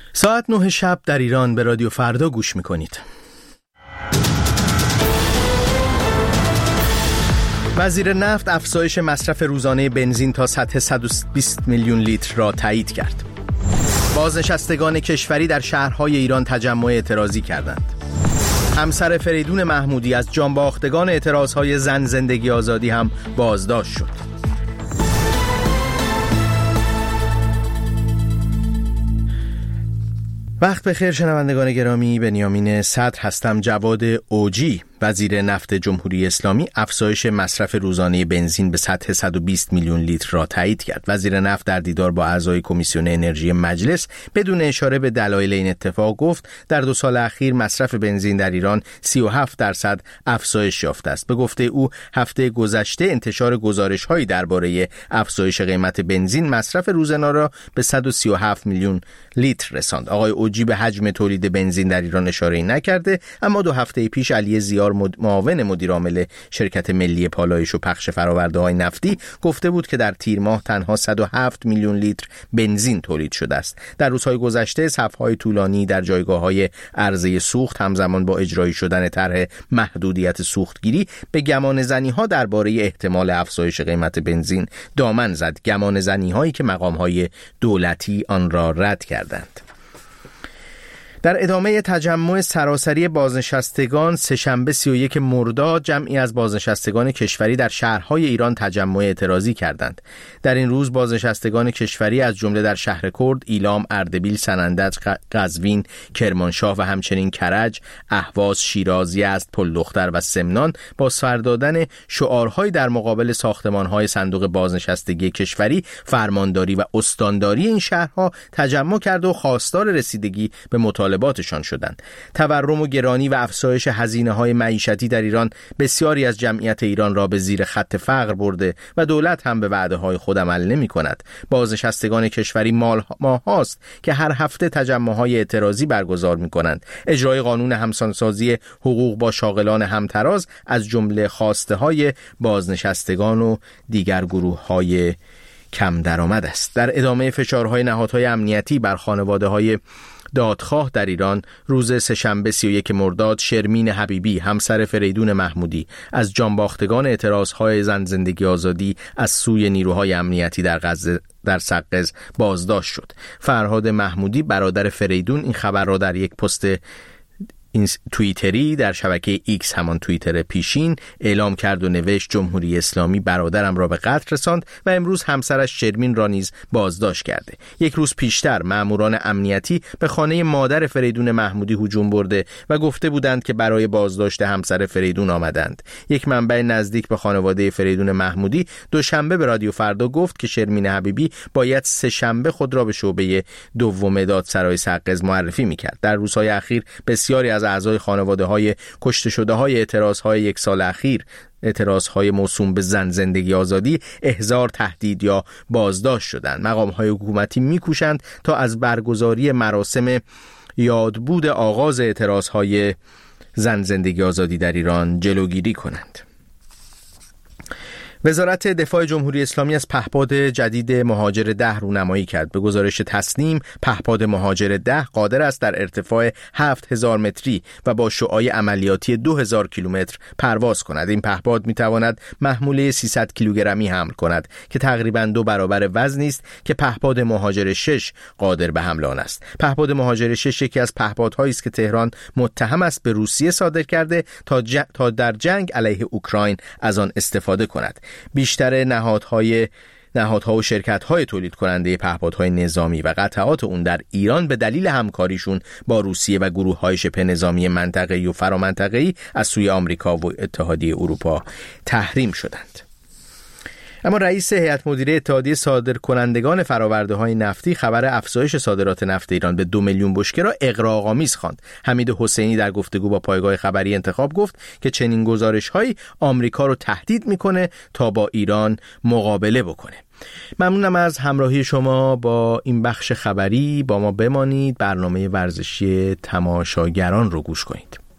ساعت 9 شب در ایران به رادیو فردا گوش میکنید. وزیر نفت افزایش مصرف روزانه بنزین تا سطح 120 میلیون لیتر را تایید کرد. بازنشستگان کشوری در شهرهای ایران تجمع اعتراضی کردند. همسر فریدون محمودی از جانباختگان اعتراضهای زن زندگی آزادی هم بازداشت شد. وقت بخیر شنوندگان گرامی، بنیامین صدر هستم. جواد اوجی وزیر نفت جمهوری اسلامی افزایش مصرف روزانه بنزین به سطح 120 میلیون لیتر را تایید کرد. وزیر نفت در دیدار با اعضای کمیسیون انرژی مجلس بدون اشاره به دلایل این اتفاق گفت در 2 سال اخیر مصرف بنزین در ایران 37% افزایش یافته است. به گفته او هفته گذشته انتشار گزارش‌هایی درباره افزایش قیمت بنزین مصرف روزانه را به 137 میلیون لیتر رساند. آقای اوجی به حجم تولید بنزین در ایران اشاره‌ای نکرده، اما 2 هفته پیش علی زیار معاون مدیر عامل شرکت ملی پالایش و پخش فرآورده‌های نفتی گفته بود که در تیر ماه تنها 107 میلیون لیتر بنزین تولید شده است. در روزهای گذشته صف‌های طولانی در جایگاه‌های عرضه سوخت همزمان با اجرایی شدن طرح محدودیت سوختگیری به گمانه‌زنی‌ها درباره احتمال افزایش قیمت بنزین دامن زد، گمانه‌زنی‌هایی که مقام‌های دولتی آن را رد کردند. در ادامه تجمع سراسری بازنشستگان سه‌شنبه 31 مرداد جمعی از بازنشستگان کشوری در شهرهای ایران تجمع اعتراضی کردند. در این روز بازنشستگان کشوری از جمله در شهر کرد، ایلام، اردبیل، سنندج، قزوین، کرمانشاه و همچنین کرج، اهواز، شیراز، یزد، پلدختر و سمنان با سر دادن شعارهای در مقابل ساختمان‌های صندوق بازنشستگی کشوری، فرمانداری و استانداری این شهرها تجمع کرد و خواستار رسیدگی به مطالباتشان شدند. تورم و گرانی و افزایش هزینه‌های معیشتی در ایران بسیاری از جمعیت ایران را به زیر خط فقر برده و دولت هم به وعده‌های خود عمل نمی‌کند. بازنشستگان کشوری ماه‌هاست که هر هفته تجمع‌های اعتراضی برگزار می‌کنند. اجرای قانون همسانسازی حقوق با شاغلان همتراز از جمله خواسته‌های بازنشستگان و دیگر گروه‌های کم درآمد است. در ادامه فشارهای نهادهای امنیتی بر خانواده‌های دادخواه در ایران، روز سه‌شنبه 31 مرداد شرمین حبیبی همسر فریدون محمودی از جانباختگان اعتراضهای زن زندگی آزادی از سوی نیروهای امنیتی در سقز بازداشت شد. فرهاد محمودی برادر فریدون این خبر را در یک پست توییتری در شبکه ایکس، همان توییتر پیشین، اعلام کرد و نوشت جمهوری اسلامی برادرم را به قتل رساند و امروز همسرش شرمین را نیز بازداشت کرده. یک روز پیشتر ماموران امنیتی به خانه مادر فریدون محمودی هجوم برده و گفته بودند که برای بازداشت همسر فریدون آمدند. یک منبع نزدیک به خانواده فریدون محمودی دوشنبه به رادیو فردا گفت که شرمین حبیبی باید سه‌شنبه خود را به شعبه دوم دادسرای سقز معرفی می‌کرد. در روزهای اخیر بسیاری از اعضای خانواده‌های کشته شده‌های اعتراض‌های یک سال اخیر، اعتراض‌های موسوم به زن زندگی آزادی، احضار، تهدید یا بازداشت شدند. مقام‌های حکومتی می‌کوشند تا از برگزاری مراسم یادبود آغاز اعتراض‌های زن زندگی آزادی در ایران جلوگیری کنند. وزارت دفاع جمهوری اسلامی از پهپاد جدید مهاجر 10 رونمایی کرد. به گزارش تسنیم، پهپاد مهاجر 10 قادر است در ارتفاع 7000 متری و با شعاع عملیاتی 2000 کیلومتر پرواز کند. این پهپاد میتواند محموله 300 کیلوگرمی حمل کند که تقریباً 2 برابر وزنی است که پهپاد مهاجر 6 قادر به حمل آن است. پهپاد مهاجر 6 یکی از پهپادهایی است که تهران متهم است به روسیه صادر کرده تا در جنگ علیه اوکراین از آن استفاده کند. بیشتر نهادها و شرکت‌های تولید کننده پهپادهای نظامی و قطعات اون در ایران به دلیل همکاریشون با روسیه و گروه‌های شبه نظامی منطقه‌ای و فرامنطقه‌ای از سوی آمریکا و اتحادیه اروپا تحریم شدند. اما رئیس هیئت مدیره اتحادیه صادرکنندگان فرآورده‌های نفتی خبر افزایش صادرات نفت ایران به 2 میلیون بشکه را اغراق‌آمیز خواند. حمید حسینی در گفتگو با پایگاه خبری انتخاب گفت که چنین گزارش‌هایی آمریکا رو تهدید می‌کنه تا با ایران مقابله بکنه. ممنونم از همراهی شما با این بخش خبری. با ما بمانید. برنامه ورزشی تماشاگران رو گوش کنید.